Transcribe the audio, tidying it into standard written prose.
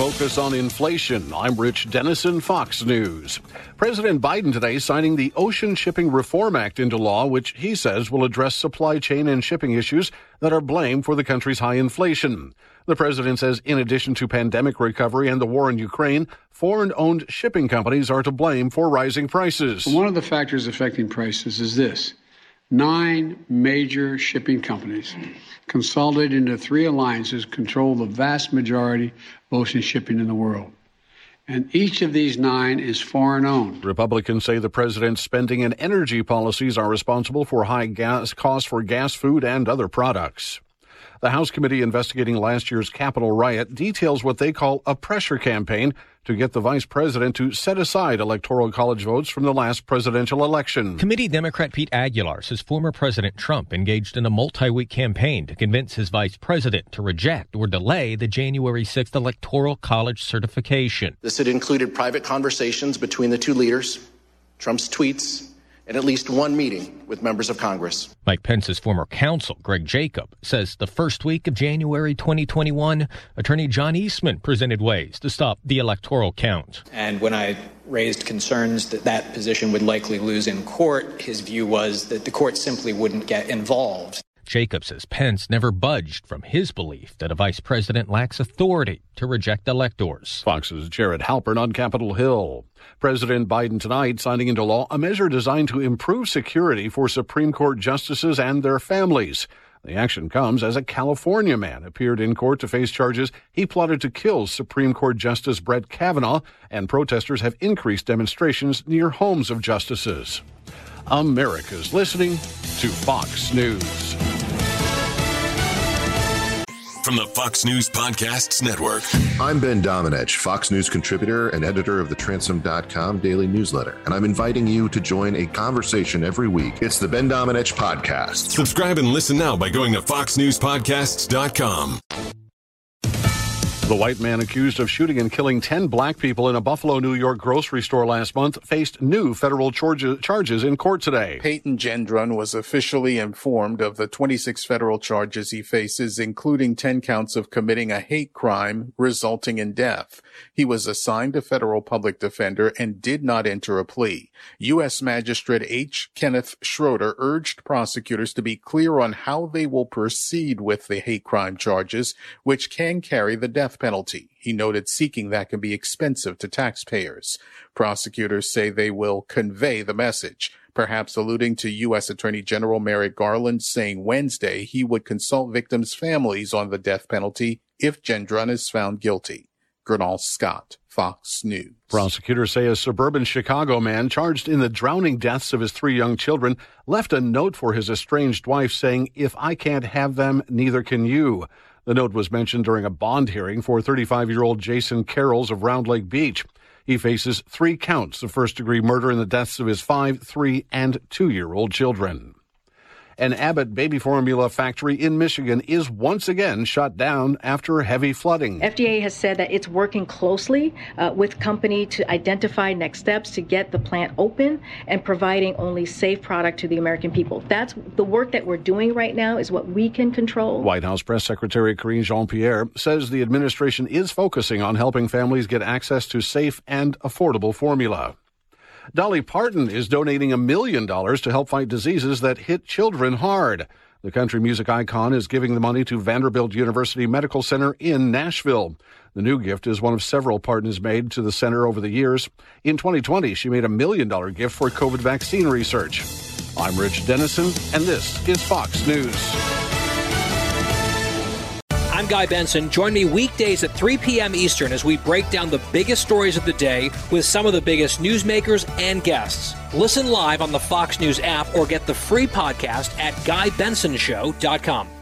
focus on inflation. I'm Rich Dennison, Fox News. President Biden today signing the Ocean Shipping Reform Act into law, which he says will address supply chain and shipping issues that are blamed for the country's high inflation. The president says in addition to pandemic recovery and the war in Ukraine, foreign-owned shipping companies are to blame for rising prices. One of the factors affecting prices is this. 9 major shipping companies consolidated into 3 alliances control the vast majority of ocean shipping in the world. And each of these 9 is foreign-owned. Republicans say the president's spending and energy policies are responsible for high gas costs for gas, food, and other products. The House committee investigating last year's Capitol riot details what they call a pressure campaign to get the vice president to set aside electoral college votes from the last presidential election. Committee Democrat Pete Aguilar says former President Trump engaged in a multi-week campaign to convince his vice president to reject or delay the January 6th electoral college certification. This had included private conversations between the two leaders, Trump's tweets, and at least one meeting with members of Congress. Mike Pence's former counsel, Greg Jacob, says the first week of January 2021, Attorney John Eastman presented ways to stop the electoral count. And when I raised concerns that that position would likely lose in court, his view was that the court simply wouldn't get involved. Jacob says Pence never budged from his belief that a vice president lacks authority to reject electors. Fox's Jared Halpern on Capitol Hill. President Biden tonight signing into law a measure designed to improve security for Supreme Court justices and their families. The action comes as a California man appeared in court to face charges he plotted to kill Supreme Court Justice Brett Kavanaugh, and protesters have increased demonstrations near homes of justices. America's listening to Fox News. From the Fox News Podcasts Network. I'm Ben Domenech, Fox News contributor and editor of the Transom.com daily newsletter, and I'm inviting you to join a conversation every week. It's the Ben Domenech Podcast. Subscribe and listen now by going to foxnewspodcasts.com. The white man accused of shooting and killing 10 black people in a Buffalo, New York grocery store last month faced new federal charges in court today. Peyton Gendron was officially informed of the 26 federal charges he faces, including 10 counts of committing a hate crime resulting in death. He was assigned a federal public defender and did not enter a plea. U.S. Magistrate H. Kenneth Schroeder urged prosecutors to be clear on how they will proceed with the hate crime charges, which can carry the death penalty. He noted seeking that can be expensive to taxpayers. Prosecutors say they will convey the message, perhaps alluding to U.S. Attorney General Merrick Garland saying Wednesday he would consult victims' families on the death penalty if Gendron is found guilty. Gernal Scott, Fox News. Prosecutors say a suburban Chicago man charged in the drowning deaths of his 3 young children left a note for his estranged wife saying, "If I can't have them, neither can you." The note was mentioned during a bond hearing for 35-year-old Jason Carrolls of Round Lake Beach. He faces 3 counts of first-degree murder in the deaths of his 5, 3, and 2-year-old children. An Abbott baby formula factory in Michigan is once again shut down after heavy flooding. FDA has said that it's working closely with company to identify next steps to get the plant open and providing only safe product to the American people. That's the work that we're doing right now is what we can control. White House Press Secretary Karine Jean-Pierre says the administration is focusing on helping families get access to safe and affordable formula. Dolly Parton is donating $1 million to help fight diseases that hit children hard. The country music icon is giving the money to Vanderbilt University Medical Center in Nashville. The new gift is one of several Parton has made to the center over the years. In 2020, she made $1 million gift for COVID vaccine research. I'm Rich Dennison, and this is Fox News. I'm Guy Benson. Join me weekdays at 3 p.m. Eastern as we break down the biggest stories of the day with some of the biggest newsmakers and guests. Listen live on the Fox News app or get the free podcast at GuyBensonShow.com.